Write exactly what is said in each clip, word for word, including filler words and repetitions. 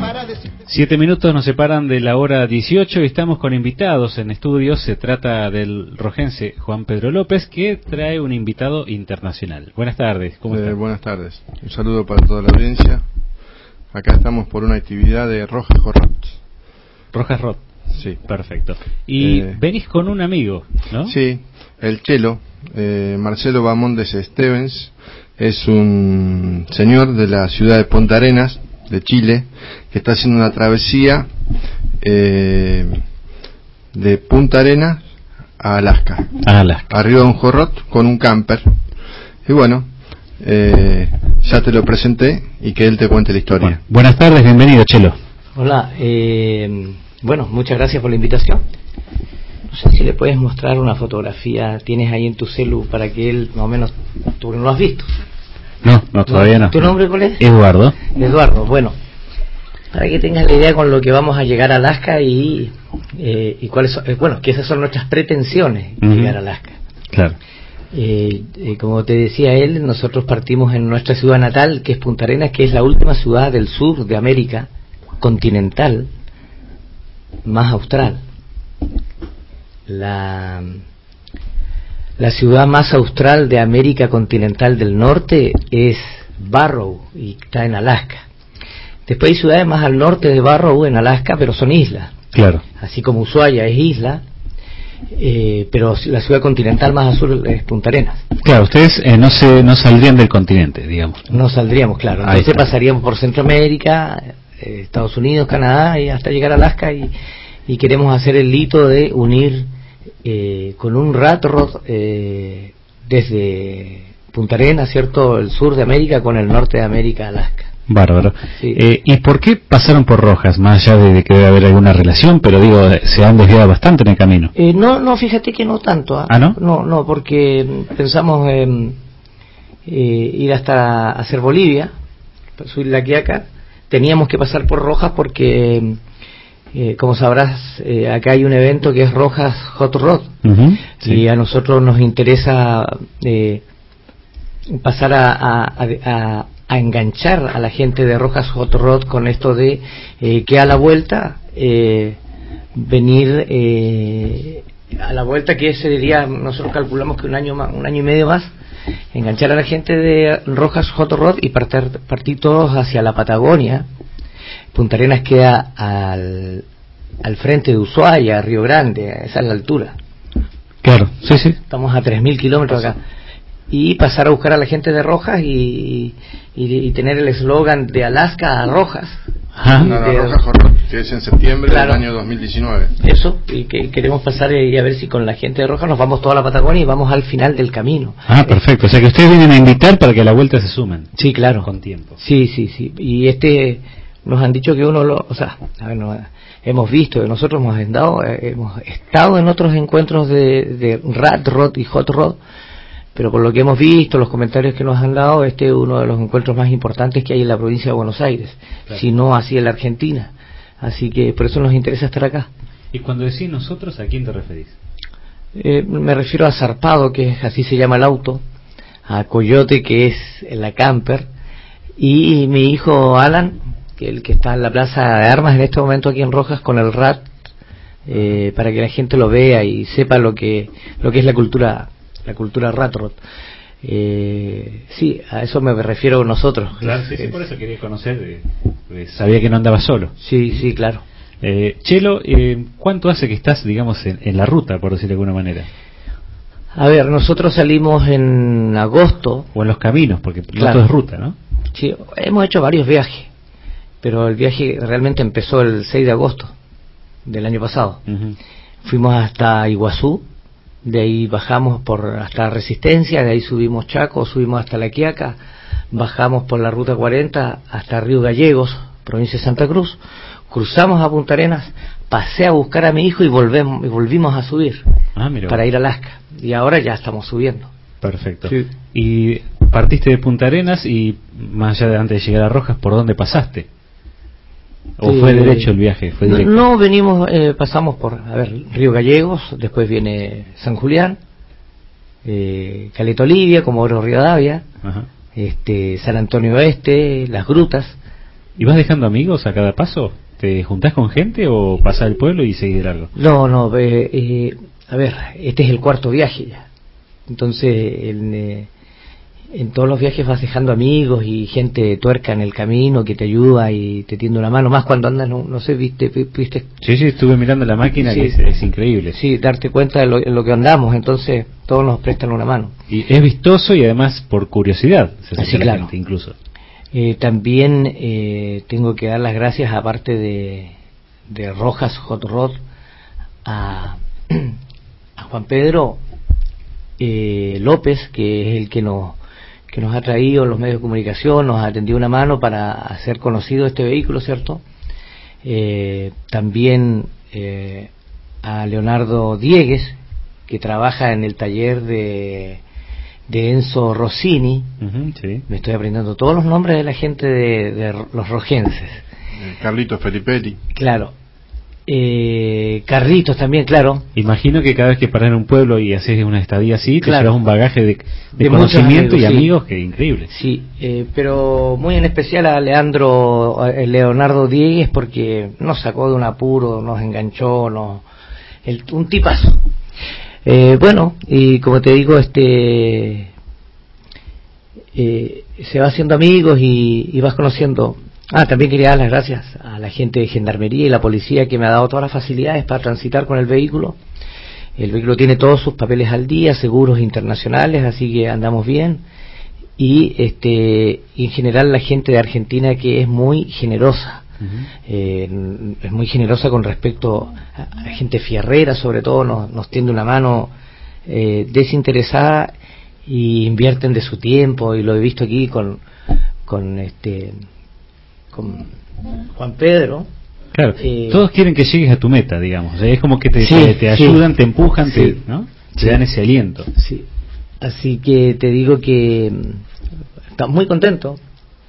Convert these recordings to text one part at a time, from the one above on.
Siete minutos nos separan de la hora dieciocho y estamos con invitados en estudios. Se trata del rojense Juan Pedro López, que trae un invitado internacional. Buenas tardes, ¿cómo eh, Buenas tardes, un saludo para toda la audiencia. Acá estamos por una actividad de Rojas Hot Rod. Rojas Rod. Sí. Perfecto. Y eh, venís con un amigo, ¿no? Sí, el Chelo, eh, Marcelo Bamondes Stevens, es un señor de la ciudad de Punta Arenas, de Chile, que está haciendo una travesía eh, de Punta Arenas a Alaska, a Alaska, arriba de un Hot Rod con un camper. Y bueno, eh, ya te lo presenté y que él te cuente la historia. Bueno, buenas tardes, bienvenido, Chelo. Hola, eh, bueno, muchas gracias por la invitación. No sé si le puedes mostrar una fotografía, tienes ahí en tu celu para que él, más o menos, tú no lo has visto. No, no, todavía no. ¿Tu nombre cuál es? Eduardo. Eduardo, bueno, para que tengas la idea con lo que vamos a llegar a Alaska y, eh, y cuáles son, eh, bueno, que esas son nuestras pretensiones, uh-huh. llegar a Alaska. Claro. Eh, eh, como te decía él, nosotros partimos en nuestra ciudad natal, que es Punta Arenas, que es la última ciudad del sur de América continental, más austral. La... La ciudad más austral de América continental del norte es Barrow y está en Alaska. Después hay ciudades más al norte de Barrow en Alaska, pero son islas. Claro. Así como Ushuaia es isla, eh, pero la ciudad continental más al sur es Punta Arenas. Claro, ustedes eh, no se no saldrían del continente, digamos. No saldríamos, claro. Entonces pasaríamos por Centroamérica, eh, Estados Unidos, Canadá y hasta llegar a Alaska y, y queremos hacer el hito de unir Eh, con un rat rod eh, desde Punta Arenas, ¿cierto?, el sur de América con el norte de América, Alaska. Bárbaro. Sí. Eh, ¿Y por qué pasaron por Rojas? Más allá de, de que debe haber alguna relación, pero digo, se han desviado bastante en el camino. Eh, no, no, fíjate que no tanto. ¿eh? ¿Ah, no? No, no, porque pensamos en eh, ir hasta hacer Bolivia, subir la Quiaca. Teníamos que pasar por Rojas porque... Eh, como sabrás, eh, acá hay un evento que es Rojas Hot Rod, uh-huh, sí. y a nosotros nos interesa eh, pasar a, a, a, a enganchar a la gente de Rojas Hot Rod con esto de eh, que a la vuelta eh, venir eh, a la vuelta, que ese día nosotros calculamos que un año más, un año y medio más, enganchar a la gente de Rojas Hot Rod y partir, partir todos hacia la Patagonia. Punta Arenas queda al, al frente de Ushuaia, Río Grande, esa es la altura. Claro, sí, sí. Estamos a tres mil kilómetros acá. Y pasar a buscar a la gente de Rojas y, y, y tener el eslogan de Alaska a Rojas. Ajá. No, no, de, Rojas, que es en septiembre claro, del año dos mil diecinueve. Eso, y que queremos pasar y a ver si con la gente de Rojas nos vamos toda la Patagonia y vamos al final del camino. Ah, perfecto. O sea que ustedes vienen a invitar para que a la vuelta se sumen. Sí, claro. Con tiempo. Sí, sí, sí. Y este... Nos han dicho que uno lo, o sea, a ver, no, hemos visto, nosotros hemos estado, eh, hemos estado en otros encuentros de, de Rat Rod y Hot Rod, pero por lo que hemos visto, los comentarios que nos han dado, este es uno de los encuentros más importantes que hay en la provincia de Buenos Aires, claro. Si no así en la Argentina, así que por eso nos interesa estar acá. Y cuando decís nosotros, ¿a quién te referís? Eh, me refiero a Zarpado, que es, así se llama el auto, a Coyote, que es la camper, y mi hijo Alan, que el que está en la plaza de armas en este momento aquí en Rojas con el rat, eh, para que la gente lo vea y sepa lo que lo que es la cultura la cultura rat rod. Eh, sí, a eso me refiero nosotros. Claro, sí, sí, por eso quería conocer, eh, pues sabía que no andaba solo. Sí, sí, claro. Eh, Chelo, eh, ¿cuánto hace que estás, digamos, en, en la ruta, por decirlo de alguna manera? A ver, nosotros salimos en agosto. O en los caminos, porque claro. no todo es ruta, ¿no? Sí, hemos hecho varios viajes. Pero el viaje realmente empezó el seis de agosto del año pasado. Uh-huh. Fuimos hasta Iguazú, de ahí bajamos por hasta Resistencia, de ahí subimos Chaco, subimos hasta La Quiaca, bajamos por la ruta cuarenta hasta Río Gallegos, provincia de Santa Cruz, cruzamos a Punta Arenas, pasé a buscar a mi hijo y volvemos y volvimos a subir ah, mira. para ir a Alaska. Y ahora ya estamos subiendo. Perfecto. Sí. Y partiste de Punta Arenas y más allá de antes de llegar a Rojas, ¿por dónde pasaste? ¿O eh, fue derecho el viaje? ¿Fue directo? No, venimos, eh, pasamos por, a ver, Río Gallegos, después viene San Julián, eh, Caleta Olivia, Comodoro Rivadavia, este, San Antonio Oeste, Las Grutas, ¿Y vas dejando amigos a cada paso? ¿Te juntás con gente o pasás el pueblo y seguís de largo? No, no, eh, eh, a ver, este es el cuarto viaje ya. Entonces, en, eh, en todos los viajes vas dejando amigos y gente tuerca en el camino que te ayuda y te tiende una mano, más cuando andas, no, no sé, viste, viste. Sí, sí, estuve mirando la máquina, sí, que es, es increíble. Sí, darte cuenta de lo, en lo que andamos, entonces todos nos prestan una mano. Y es vistoso y además por curiosidad, se sí, claro. Gente, incluso. Eh, también eh, tengo que dar las gracias, aparte de, de Rojas Hot Rod, a, a Juan Pedro eh, López, que es el que nos que nos ha traído los medios de comunicación, nos ha tendido una mano para hacer conocido este vehículo, ¿cierto? Eh, también eh, a Leonardo Diegues, que trabaja en el taller de, de Enzo Rossini. Uh-huh, sí. Me estoy aprendiendo todos los nombres de la gente de, de los rojenses. Carlitos Felipetti. Claro. Eh, Carlitos también, claro. Imagino que cada vez que paras en un pueblo y haces una estadía así, claro. te llevas un bagaje de, de, de conocimiento amigos, y sí. amigos que increíble. Sí, eh, pero muy en especial a Leandro, a Leonardo Diegues, porque nos sacó de un apuro, nos enganchó, nos, el, un tipazo. Eh, bueno, y como te digo, este eh, se va haciendo amigos y, y vas conociendo. Ah, también quería dar las gracias a la gente de Gendarmería y la policía que me ha dado todas las facilidades para transitar con el vehículo. El vehículo tiene todos sus papeles al día, seguros internacionales, así que andamos bien. Y este, en general la gente de Argentina, que es muy generosa, uh-huh. eh, es muy generosa con respecto a, a gente fierrera, sobre todo nos, nos tiende una mano eh, desinteresada y invierten de su tiempo, y lo he visto aquí con con este con Juan Pedro. Claro, eh, todos quieren que llegues a tu meta, digamos. Es como que te, sí, te, te ayudan, sí, te empujan, sí, te, ¿no? te sí. dan ese aliento. Sí. Así que te digo que estamos muy contentos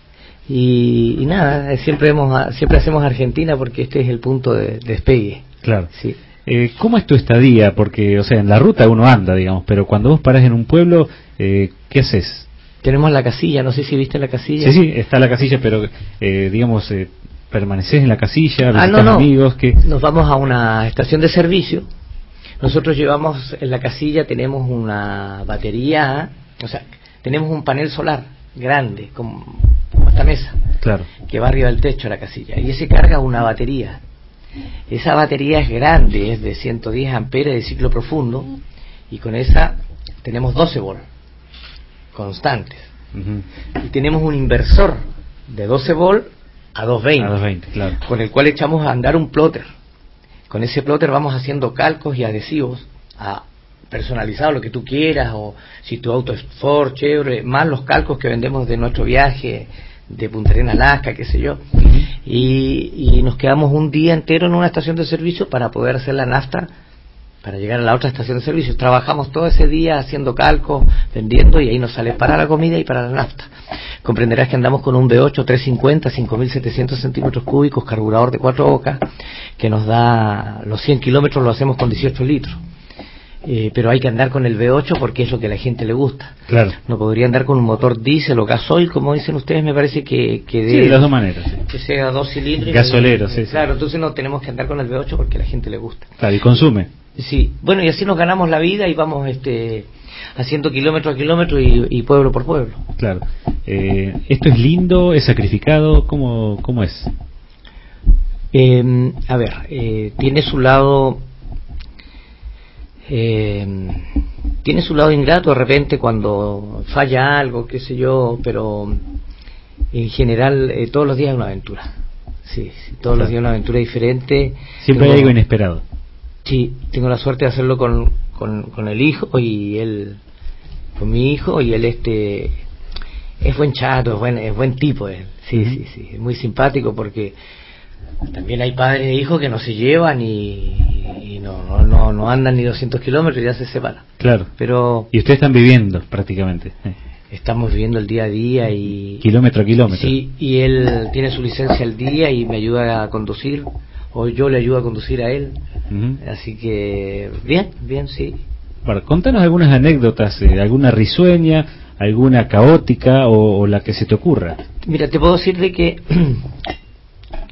y, y nada, siempre hemos, siempre hacemos Argentina porque este es el punto de, de despegue. Claro. Sí. Eh, ¿Cómo es tu estadía? Porque, o sea, en la ruta uno anda, digamos, pero cuando vos parás en un pueblo, eh, ¿qué haces? Tenemos la casilla, no sé si viste la casilla. Sí, sí, está la casilla, pero eh, digamos, eh, permaneces en la casilla, visitas ah, no, no. amigos, que nos vamos a una estación de servicio. Nosotros llevamos en la casilla, tenemos una batería, o sea, tenemos un panel solar grande, como, como esta mesa, claro, que va arriba del techo de la casilla, y ese carga una batería. Esa batería es grande, es de ciento diez amperes de ciclo profundo, y con esa tenemos doce volts constantes. Uh-huh. Y tenemos un inversor de doce volts a doscientos veinte, a doscientos veinte, claro, con el cual echamos a andar un plotter. Con ese plotter vamos haciendo calcos y adhesivos a personalizado lo que tú quieras, o si tu auto es Ford, Chevrolet, más los calcos que vendemos de nuestro viaje de Punta Arenas, Alaska, qué sé yo. Uh-huh. y, y nos quedamos un día entero en una estación de servicio para poder hacer la nafta para llegar a la otra estación de servicio. Trabajamos todo ese día haciendo calcos, vendiendo, y ahí nos sale para la comida y para la nafta. Comprenderás que andamos con un V ocho trescientos cincuenta, cinco mil setecientos centímetros cúbicos, carburador de cuatro bocas, que nos da los cien kilómetros, lo hacemos con dieciocho litros. Eh, pero hay que andar con el V ocho porque es lo que a la gente le gusta. Claro. No podría andar con un motor diésel o gasoil, como dicen ustedes, me parece que, que de, sí, de las dos maneras. Sí. Que sea dos cilindros. Gasolero, sí, sí. Claro, entonces no tenemos que andar con el V ocho porque a la gente le gusta. Claro, y consume. Sí, bueno, y así nos ganamos la vida y vamos este haciendo kilómetro a kilómetro y, y pueblo por pueblo. Claro. Eh, ¿Esto es lindo? ¿Es sacrificado? ¿Cómo, cómo es? Eh, a ver, eh, tiene su lado... Eh, tiene su lado ingrato de repente cuando falla algo, qué sé yo, pero en general eh, todos los días es una aventura. Sí, sí todos claro. los días es una aventura diferente. Siempre tengo, hay algo inesperado. Sí, tengo la suerte de hacerlo con, con, con el hijo y él, con mi hijo, y él este es buen chato, es buen, es buen tipo él. Sí, uh-huh. sí, sí, es muy simpático porque también hay padres e hijos que no se llevan y, y no, no, no, no andan ni doscientos kilómetros y ya se separan. Claro. Pero y ustedes están viviendo prácticamente. Eh. Estamos viviendo el día a día y kilómetro a kilómetro. Sí, y él tiene su licencia al día y me ayuda a conducir, o yo le ayudo a conducir a él. Uh-huh. Así que bien, bien, sí. Bueno, contanos algunas anécdotas, eh, alguna risueña, alguna caótica o, o la que se te ocurra. Mira, te puedo decir de que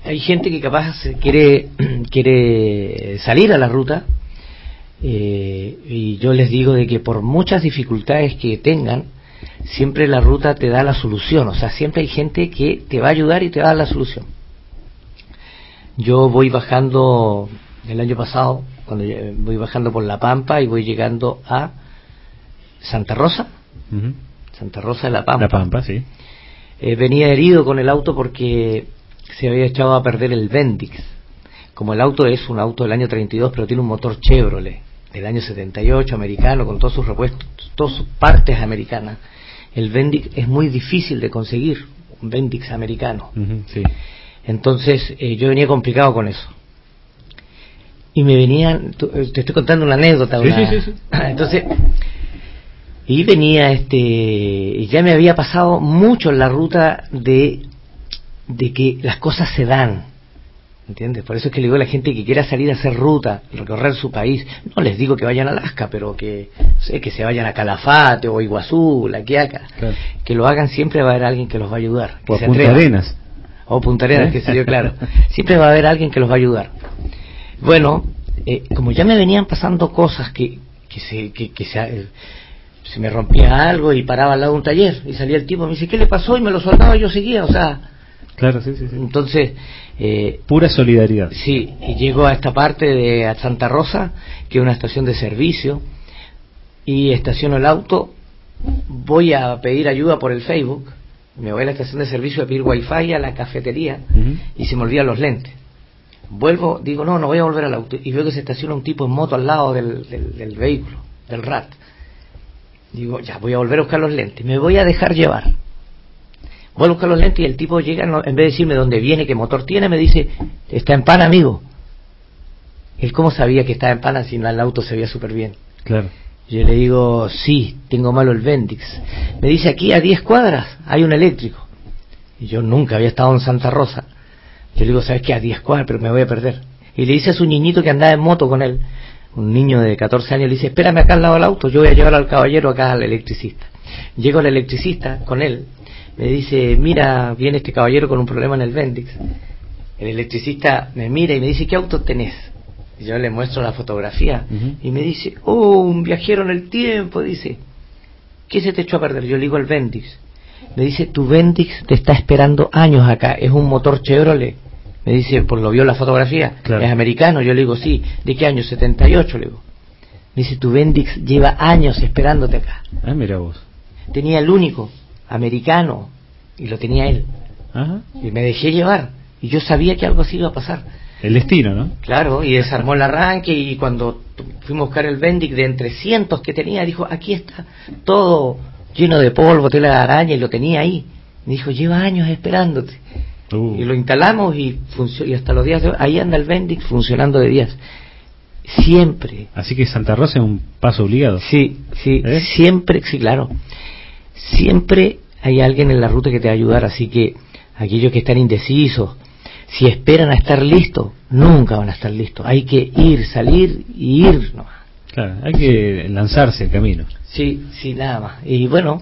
hay gente que capaz quiere quiere salir a la ruta, eh, y yo les digo de que por muchas dificultades que tengan, siempre la ruta te da la solución. O sea, siempre hay gente que te va a ayudar y te va a dar la solución. Yo voy bajando el año pasado, cuando voy bajando por La Pampa y voy llegando a Santa Rosa, uh-huh. Santa Rosa de La Pampa. La Pampa, sí. Eh, venía herido con el auto porque se había echado a perder el Bendix. Como el auto es un auto del año treinta y dos, pero tiene un motor Chevrolet del año setenta y ocho, americano, con todos sus repuestos, todas sus partes americanas. El Bendix es muy difícil de conseguir, un Bendix americano. Uh-huh, sí. Entonces eh, yo venía complicado con eso. Y me venían, te estoy contando una anécdota. Sí, una, sí, sí, sí. Entonces, y venía este, y ya me había pasado mucho en la ruta de, de que las cosas se dan, ¿entiendes? Por eso es que le digo a la gente que quiera salir a hacer ruta, recorrer su país, no les digo que vayan a Alaska, pero que, no sé, que se vayan a Calafate o Iguazú, La Quiaca, claro. Que lo hagan, siempre va a haber alguien que los va a ayudar. O a Punta Arenas. O Punta Arenas, ¿eh? Que sé yo, claro. Siempre va a haber alguien que los va a ayudar. Bueno, eh, como ya me venían pasando cosas que, que se, que, que se, eh, se me rompía algo y paraba al lado de un taller y salía el tipo y me dice, ¿qué le pasó? Y me lo soltaba y yo seguía, o sea. Claro, sí, sí, sí. Entonces, eh, pura solidaridad. Sí, y llego a esta parte de a Santa Rosa, que es una estación de servicio, y estaciono el auto, voy a pedir ayuda por el Facebook, me voy a la estación de servicio a pedir wifi a la cafetería, uh-huh. Y se me olvidan los lentes. Vuelvo, digo, no, no voy a volver al auto, y veo que se estaciona un tipo en moto al lado del, del, del vehículo, del R A T. Digo, ya, voy a volver a buscar los lentes, me voy a dejar llevar. Voy a buscar los lentes y el tipo llega, en vez de decirme dónde viene, qué motor tiene, me dice, está en Pana, amigo. Él cómo sabía que estaba en Pana si no el auto se veía súper bien. Claro. Yo le digo, sí, tengo malo el Bendix. Me dice, aquí a diez cuadras hay un eléctrico. Y yo nunca había estado en Santa Rosa. Yo le digo, ¿sabes qué? A diez cuadras, pero me voy a perder. Y le dice a su niñito que andaba en moto con él, un niño de catorce años, le dice, espérame acá al lado del auto, yo voy a llevar al caballero acá al electricista. Llego al electricista con él, me dice, mira, viene este caballero con un problema en el Bendix. El electricista me mira y me dice, ¿qué auto tenés? Y yo le muestro la fotografía, uh-huh. Y me dice, oh, un viajero en el tiempo, dice, ¿qué se te echó a perder? Yo le digo, el Bendix. Me dice, tu Bendix te está esperando años acá, es un motor Chevrolet. Me dice, pues lo vio la fotografía, claro. Es americano. Yo le digo, sí. ¿De qué año? setenta y ocho, le digo. Me dice, tu Bendix lleva años esperándote acá. Ah, mira vos. Tenía el único, americano, y lo tenía él. Ajá. Y me dejé llevar, y yo sabía que algo así iba a pasar. El destino, ¿no? Claro, y desarmó el arranque, y cuando fuimos a buscar el Bendix de entre cientos que tenía, dijo, aquí está, todo lleno de polvo, tela de araña, y lo tenía ahí. Me dijo, lleva años esperándote. Uh. Y lo instalamos y, func- y hasta los días de hoy, ahí anda el Bendix funcionando de días. Siempre. Así que Santa Rosa es un paso obligado. Sí, sí, ¿Eh? siempre, sí, claro. Siempre hay alguien en la ruta que te va a ayudar, así que aquellos que están indecisos, si esperan a estar listos, nunca van a estar listos. Hay que ir, salir y ir nomás. Claro, hay que sí. lanzarse el camino. Sí, sí, nada más. Y bueno,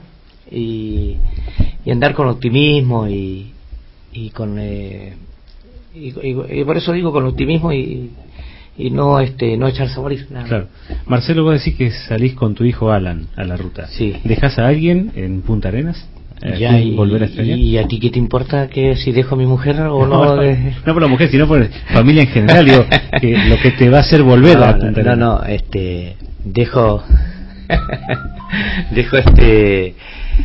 y, y andar con optimismo y, y con... Eh, y, y, y por eso digo con optimismo y... y no este no echarse a morir, nada. Claro. Marcelo, vos decís que salís con tu hijo Alan a la ruta. Sí. ¿Dejás a alguien en Punta Arenas? Eh, ya, y, volver a extrañar. ¿Y a ti qué te importa que si dejo a mi mujer o no? No, de... no por la mujer, sino por familia en general, digo, que lo que te va a hacer volver no, a Punta Arenas. No, no, este dejo dejo este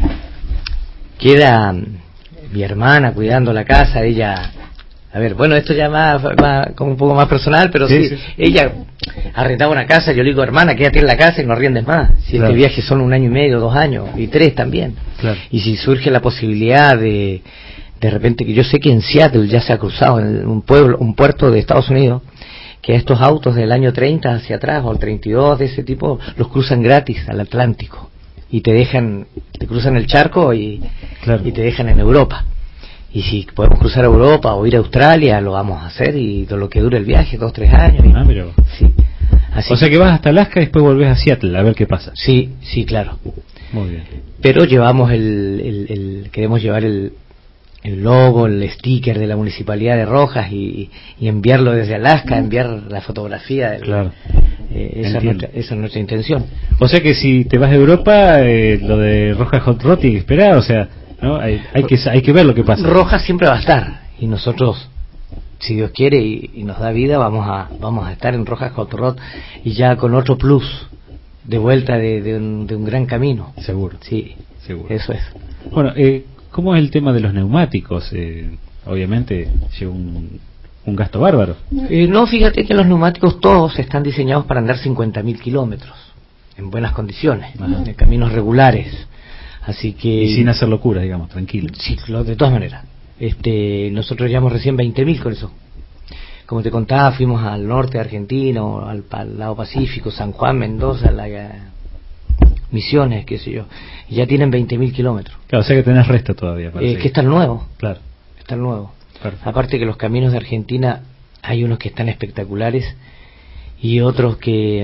queda mi hermana cuidando la casa, ella. A ver, bueno, esto ya más, más como un poco más personal, pero sí, sí, sí. Ella arrendaba una casa, yo le digo, hermana, quédate en la casa y no arriendes más. Si claro. Este viaje son un año y medio, dos años, y tres también. Claro. Y si surge la posibilidad de, de repente, que yo sé que en Seattle ya se ha cruzado, en un pueblo, un puerto de Estados Unidos, que estos autos del año treinta hacia atrás, o el treinta y dos de ese tipo, los cruzan gratis al Atlántico. Y te dejan, te cruzan el charco y, claro. y te dejan en Europa. Y si podemos cruzar Europa o ir a Australia, lo vamos a hacer, y todo lo que dure el viaje, dos, tres años. Y, ah, mira. Sí. Así o sea que vas hasta Alaska y después volvés a Seattle a ver qué pasa. Sí, sí, claro. Muy bien. Pero llevamos el, el, el queremos llevar el, el logo, el sticker de la Municipalidad de Rojas y, y enviarlo desde Alaska, enviar la fotografía. Del, claro. Eh, esa, es nuestra, esa es nuestra intención. O sea que si te vas de Europa, eh, lo de Rojas Hot Rod tiene que esperar, o sea, ¿no? hay, hay, que, hay que ver lo que pasa. Rojas siempre va a estar, y nosotros, si Dios quiere y, y nos da vida, vamos a vamos a estar en Rojas Hot Rod y ya con otro plus, de vuelta de, de, un, de un gran camino. Seguro. Sí, seguro. Eso es. Bueno, eh, ¿cómo es el tema de los neumáticos? Eh, obviamente lleva un, un gasto bárbaro. Eh, no, fíjate que los neumáticos todos están diseñados para andar cincuenta mil kilómetros, en buenas condiciones, Ajá. en caminos regulares. Así que... Y sin hacer locura, digamos, tranquilo. Sí, de todas maneras. Este, nosotros llevamos recién veinte mil con eso. Como te contaba, fuimos al norte de Argentina, al, al lado Pacífico, San Juan, Mendoza, la, Misiones, qué sé yo, y ya tienen veinte mil kilómetros. Claro, o sea que tenés resto todavía. Eh, que está el nuevo. Claro. Está el nuevo. Perfecto. Aparte que los caminos de Argentina, hay unos que están espectaculares y otros que,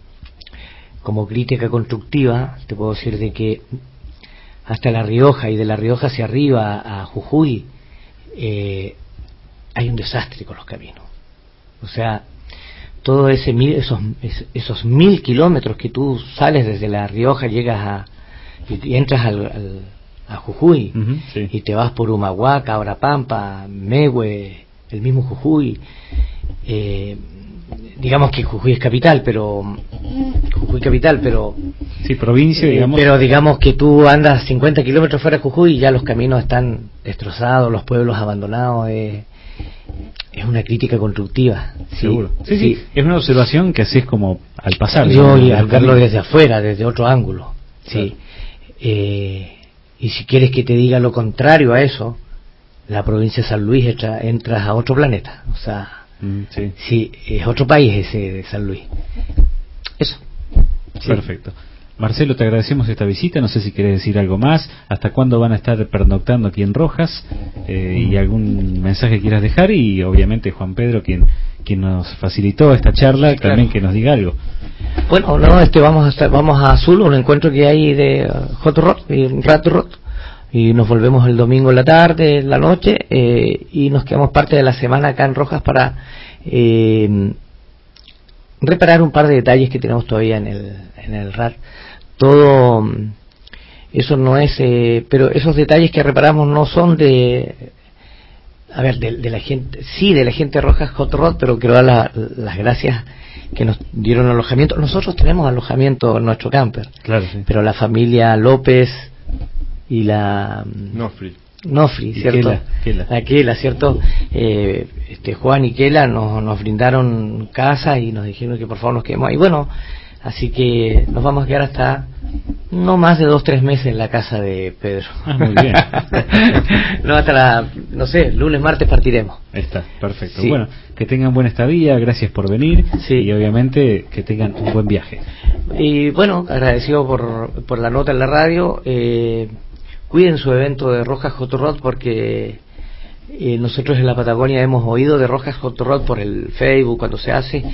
como crítica constructiva, te puedo decir de que hasta La Rioja y de La Rioja hacia arriba a Jujuy, eh, hay un desastre con los caminos. O sea, todo ese mil, esos esos mil kilómetros que tú sales desde La Rioja, llegas a y, y entras al, al a Jujuy, uh-huh, sí. y te vas por Humahuaca, Orapampa, Mehue, el mismo Jujuy. Eh, digamos que Jujuy es capital, pero Jujuy capital, pero sí, provincia, digamos. Eh, pero digamos que tú andas cincuenta kilómetros fuera de Jujuy y ya los caminos están destrozados, los pueblos abandonados. Eh, es una crítica constructiva. Seguro. Sí, sí, sí. sí, es una observación que haces como al pasar. Yo y al verlo desde afuera, desde otro ángulo. Sí. Claro. Eh, y si quieres que te diga lo contrario a eso, la provincia de San Luis entra, entras a otro planeta. O sea, mm, sí. sí, es otro país ese de San Luis. Eso. Sí. Perfecto. Marcelo, te agradecemos esta visita. No sé si querés decir algo más. ¿Hasta cuándo van a estar pernoctando aquí en Rojas? Eh, y algún mensaje quieras dejar. Y obviamente Juan Pedro, quien quien nos facilitó esta charla, sí, también claro. que nos diga algo. Bueno, no, este vamos a estar, vamos a Azul, un encuentro que hay de uh, Hot Rod y Rat Rod, y nos volvemos el domingo en la tarde, en la noche, eh, y nos quedamos parte de la semana acá en Rojas para eh, reparar un par de detalles que tenemos todavía en el en el R A R. Todo eso no es, eh, pero esos detalles que reparamos no son de, a ver, de, de la gente, sí, de la gente de Rojas Hot Rod, pero quiero dar la, las gracias que nos dieron alojamiento. Nosotros tenemos alojamiento en nuestro camper, claro, sí. Pero la familia López y la Nofri, Nofri, ¿cierto? Kela, Kela. La Kela, ¿cierto? Eh, este Juan y Kela nos, nos brindaron casa y nos dijeron que por favor nos quedemos ahí. Bueno, así que nos vamos a quedar hasta no más de dos, tres meses en la casa de Pedro. Ah, muy bien. No, hasta la, no sé, lunes, martes partiremos. Está, perfecto. Sí. Bueno, que tengan buena estadía, gracias por venir, sí. Y obviamente que tengan un buen viaje. Y bueno, agradecido por, por la nota en la radio. Eh, cuiden su evento de Rojas Hot Rod porque eh, nosotros en la Patagonia hemos oído de Rojas Hot Rod por el Facebook cuando se hace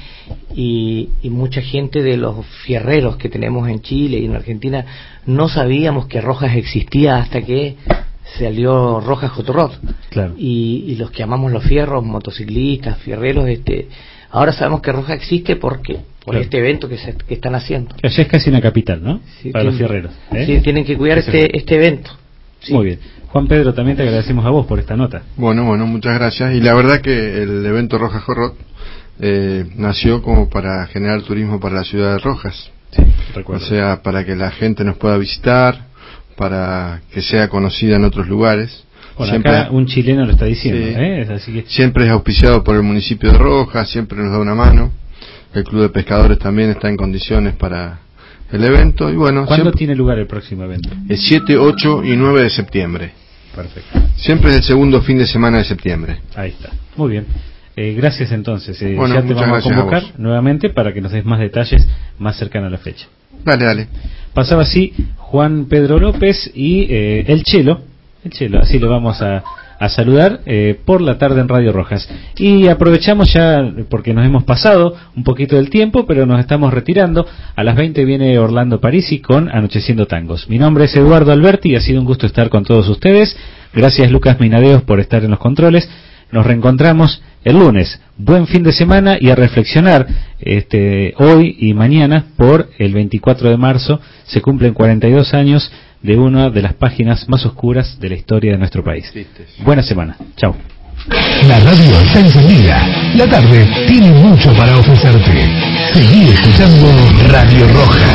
y, y mucha gente de los fierreros que tenemos en Chile y en Argentina no sabíamos que Rojas existía hasta que salió Rojas Hot Rod. Claro. Y, y los que amamos los fierros, motociclistas, fierreros, este, ahora sabemos que Rojas existe porque por claro. este evento que se que están haciendo. Que allá es casi una capital, ¿no? Sí, para tienen, los fierreros. ¿eh? Sí, tienen que cuidar este este evento. Sí. Muy bien. Juan Pedro, también te agradecemos a vos por esta nota. Bueno, bueno, muchas gracias. Y la verdad que el evento Rojas Hot Rod eh, nació como para generar turismo para la ciudad de Rojas. Sí, recuerdo. O sea, para que la gente nos pueda visitar, para que sea conocida en otros lugares. Bueno, siempre, acá un chileno lo está diciendo, sí, ¿eh? Así que... Siempre es auspiciado por el municipio de Rojas, siempre nos da una mano. El Club de Pescadores también está en condiciones para el evento. Y bueno, ¿cuándo siempre, tiene lugar el próximo evento? El siete, ocho y nueve de septiembre. Perfecto. Siempre es el segundo fin de semana de septiembre. Ahí está. Muy bien. Eh, gracias entonces. Eh, bueno, ya te vamos a convocar a nuevamente para que nos des más detalles más cercanos a la fecha. Dale, dale. Pasaba así Juan Pedro López y eh, el Chelo. El Chelo, así lo vamos a, a saludar eh, por la tarde en Radio Rojas. Y aprovechamos ya, porque nos hemos pasado un poquito del tiempo, pero nos estamos retirando. A las veinte viene Orlando Parisi con Anocheciendo Tangos. Mi nombre es Eduardo Alberti y ha sido un gusto estar con todos ustedes. Gracias, Lucas Minadeos, por estar en los controles. Nos reencontramos el lunes. Buen fin de semana y a reflexionar este hoy y mañana por el veinticuatro de marzo. Se cumplen cuarenta y dos años de una de las páginas más oscuras de la historia de nuestro país. Buena semana. Chao. La radio está encendida. La tarde tiene mucho para ofrecerte. Seguí escuchando Radio Rojas.